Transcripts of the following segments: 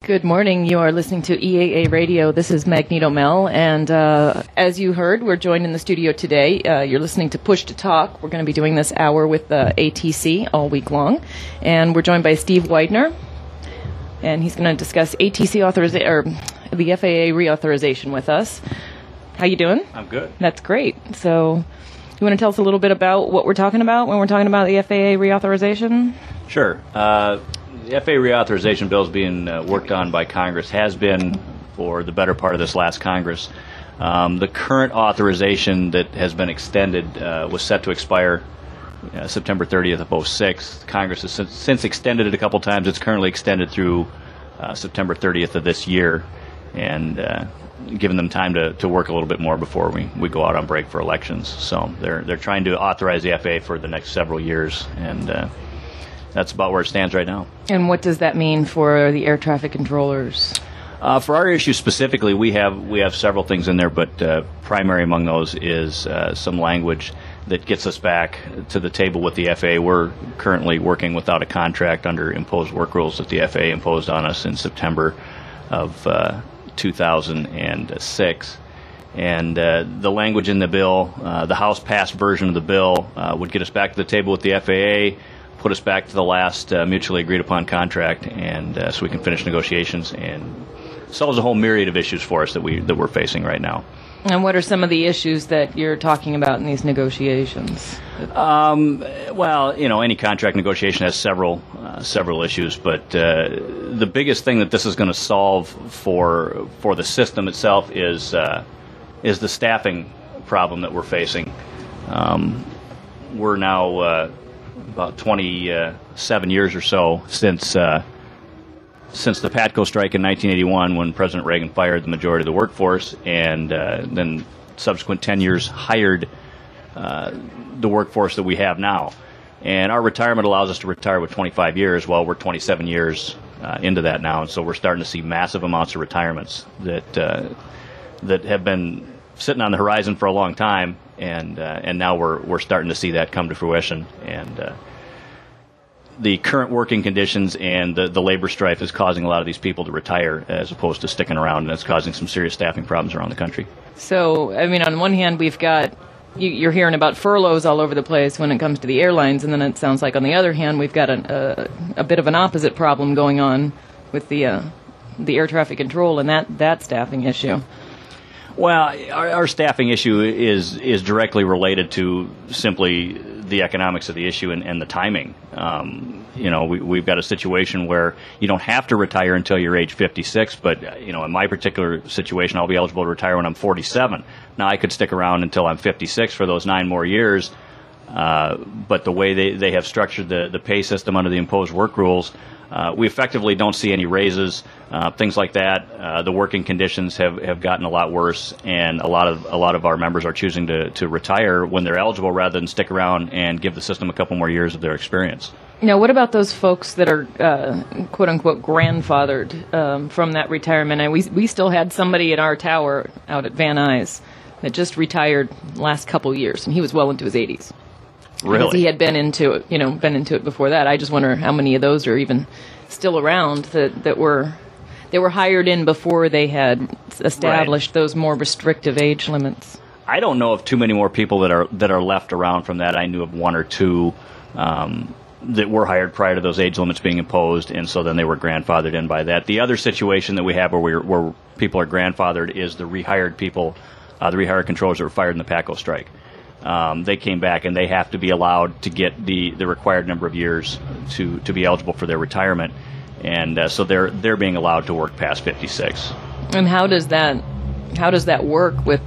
Good morning. You are listening to EAA Radio. This is Magneto Mel, and as you heard, we're joined in the studio today. You're listening to Push to Talk. We're going to be doing this hour with ATC all week long, and we're joined by Steve Widener, and he's going to discuss ATC or the FAA reauthorization with us. How you doing? I'm good. That's great. So, you want to tell us a little bit about what we're talking about when we're talking about the FAA reauthorization? Sure. The FAA reauthorization bill is being worked on by Congress, has been for the better part of this last Congress. The current authorization that has been extended was set to expire September 30th of 2006. Congress has since extended it a couple times. It's currently extended through September 30th of this year, and giving them time to work a little bit more before we go out on break for elections. So they're trying to authorize the FAA for the next several years, and that's about where it stands right now. And what does that mean for the air traffic controllers? For our issue specifically, we have several things in there, but primary among those is some language that gets us back to the table with the FAA. We're currently working without a contract under imposed work rules that the FAA imposed on us in September of 2006. And the language in the bill, the House-passed version of the bill, would get us back to the table with the FAA, put us back to the last mutually agreed upon contract, and so we can finish negotiations, and solves a whole myriad of issues for us that we're facing right now. And what are some of the issues that you're talking about in these negotiations? Well, any contract negotiation has several issues, but the biggest thing that this is going to solve for the system itself is the staffing problem that we're facing. We're now about 27 years or so since the PATCO strike in 1981, when President Reagan fired the majority of the workforce, and then subsequent 10 years hired the workforce that we have now. And our retirement allows us to retire with 25 years. Well, we're 27 years into that now, and so we're starting to see massive amounts of retirements that have been sitting on the horizon for a long time, and now we're starting to see that come to fruition. And the current working conditions and the labor strife is causing a lot of these people to retire as opposed to sticking around, and it's causing some serious staffing problems around the country. So, on one hand, we've got, you're hearing about furloughs all over the place when it comes to the airlines, and then it sounds like on the other hand, we've got a bit of an opposite problem going on with the air traffic control and that staffing issue. Well, our staffing issue is directly related to simply the economics of the issue and the timing. We've got a situation where you don't have to retire until you're age 56, but in my particular situation, I'll be eligible to retire when I'm 47. Now, I could stick around until I'm 56 for those 9 more years, but the way they have structured the pay system under the imposed work rules, we effectively don't see any raises, things like that. The working conditions have gotten a lot worse, and a lot of our members are choosing to retire when they're eligible rather than stick around and give the system a couple more years of their experience. Now, what about those folks that are quote unquote grandfathered from that retirement? And we still had somebody at our tower out at Van Nuys that just retired last couple years, and he was well into his 80s. Really? Because he had been into it before that. I just wonder how many of those are even still around that were hired in before they had established those more restrictive age limits. I don't know of too many more people that are left around from that. I knew of 1 or 2 that were hired prior to those age limits being imposed, and so then they were grandfathered in by that. The other situation that we have where people are grandfathered is the rehired people, the rehired controllers that were fired in the PATCO strike. They came back, and they have to be allowed to get the required number of years to be eligible for their retirement, and so they're being allowed to work past 56. And how does that work with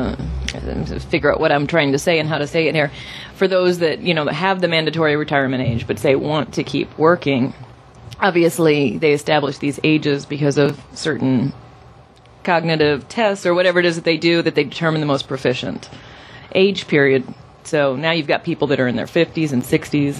figure out what I'm trying to say and how to say it here, for those that that have the mandatory retirement age but say want to keep working? Obviously, they establish these ages because of certain cognitive tests or whatever it is that they do that they determine the most proficient age period. So now you've got people that are in their 50s and 60s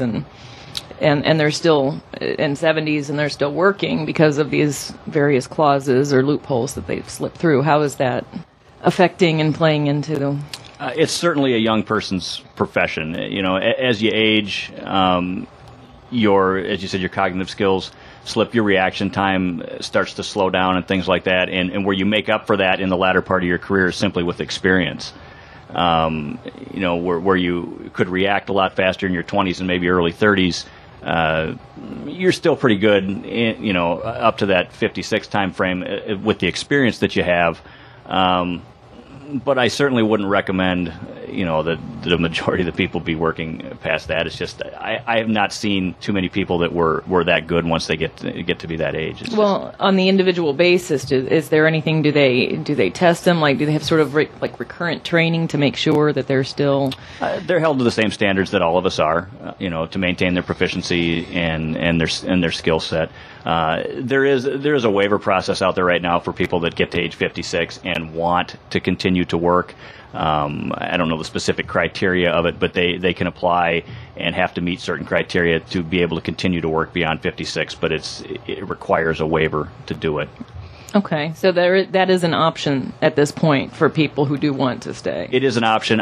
and they're still in 70s and they're still working because of these various clauses or loopholes that they've slipped through. How is that affecting and playing into? It's certainly a young person's profession. As you age, as you said, your cognitive skills slip, your reaction time starts to slow down and things like that. And where you make up for that in the latter part of your career is simply with experience. Where you could react a lot faster in your 20s and maybe early 30s. You're still pretty good, up to that 56 time frame with the experience that you have. But I certainly wouldn't recommend, that the majority of the people be working past that. It's just I have not seen too many people that were that good once they get to be that age. On the individual basis, is there anything? Do they test them? Like, do they have sort of recurrent training to make sure that they're still? They're held to the same standards that all of us are, to maintain their proficiency and their skill set. There is a waiver process out there right now for people that get to age 56 and want to continue to work. I don't know the specific criteria of it, but they can apply and have to meet certain criteria to be able to continue to work beyond 56. But it requires a waiver to do it. Okay, so that is an option at this point for people who do want to stay. It is an option.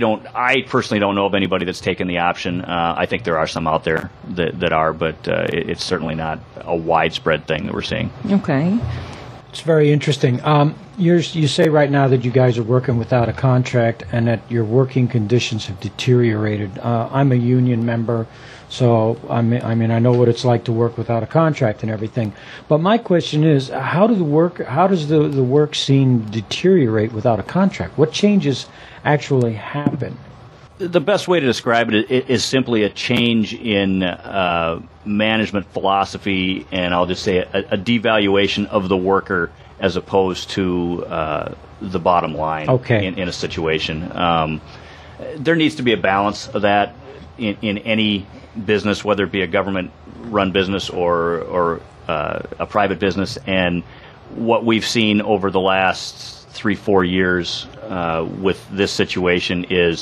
I personally don't know of anybody that's taken the option. I think there are some out there that are, but it's certainly not a widespread thing that we're seeing. Okay. It's very interesting. You say right now that you guys are working without a contract and that your working conditions have deteriorated. I'm a union member, so I mean I know what it's like to work without a contract and everything. But my question is, how does the work scene deteriorate without a contract? What changes actually happen? The best way to describe it is simply a change in management philosophy, and I'll just say a devaluation of the worker as opposed to the bottom line in a situation. There needs to be a balance of that in any business, whether it be a government-run business or a private business. And what we've seen over the last 3-4 years with this situation is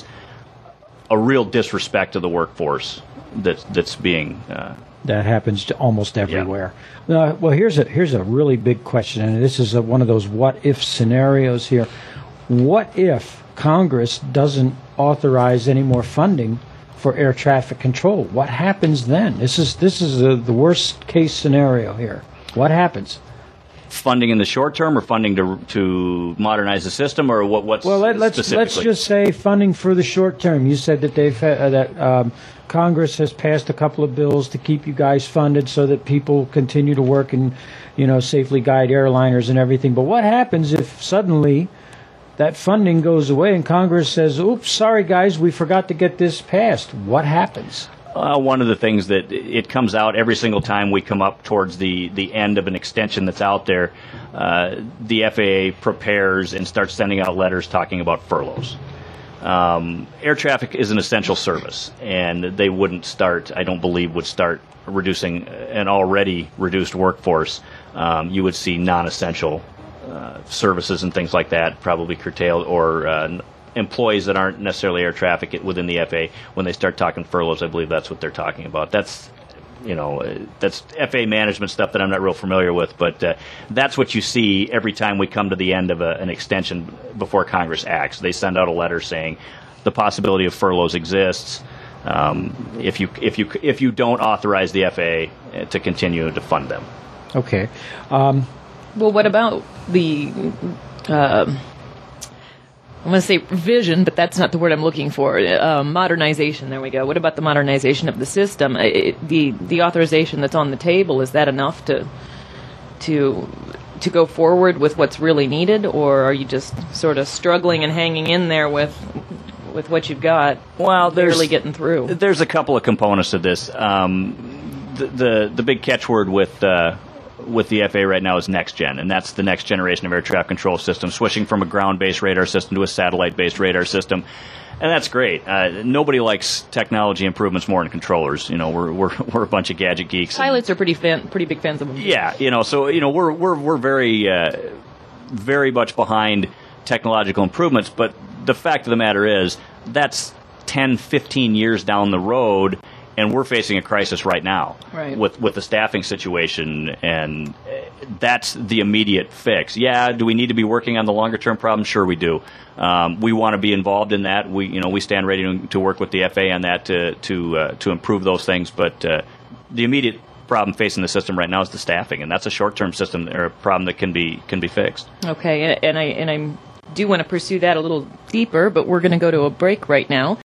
a real disrespect to the workforce that's being that happens to almost everywhere. Yeah. Well, here's a really big question, and this is one of those what if scenarios here. What if Congress doesn't authorize any more funding for air traffic control? What happens then? This is the worst case scenario here. What happens? Funding in the short term, or funding to modernize the system, or what's let's just say funding for the short term. You said that Congress has passed a couple of bills to keep you guys funded so that people continue to work and safely guide airliners and everything. But what happens if suddenly that funding goes away and Congress says, "Oops, sorry guys, we forgot to get this passed"? What happens? One of the things that it comes out every single time we come up towards the end of an extension that's out there, the FAA prepares and starts sending out letters talking about furloughs. Air traffic is an essential service, and they I don't believe, would start reducing an already reduced workforce. You would see non-essential services and things like that probably curtailed, or employees that aren't necessarily air traffic within the FAA. When they start talking furloughs, I believe that's what they're talking about. That's FAA management stuff that I'm not real familiar with, but that's what you see every time we come to the end of an extension before Congress acts. They send out a letter saying the possibility of furloughs exists if you don't authorize the FAA to continue to fund them. Okay. Well, what about the I'm going to say vision, but that's not the word I'm looking for. Modernization. There we go. What about the modernization of the system? The authorization that's on the table, is that enough to go forward with what's really needed, or are you just sort of struggling and hanging in there with what you've got? Well, barely getting through. There's a couple of components to this. The big catchword with the FAA right now is next gen, and that's the next generation of air traffic control system, switching from a ground-based radar system to a satellite-based radar system, and that's great. Nobody likes technology improvements more than controllers. We're a bunch of gadget geeks. Pilots are pretty big fans of them. Yeah, so we're very very much behind technological improvements, but the fact of the matter is that's 10, 15 years down the road. And we're facing a crisis right now with the staffing situation, and that's the immediate fix. Yeah, do we need to be working on the longer term problem? Sure, we do. We want to be involved in that. We stand ready to work with the FAA on that to improve those things. But the immediate problem facing the system right now is the staffing, and that's a short-term system or a problem that can be fixed. Okay, and I do want to pursue that a little deeper, but we're going to go to a break right now.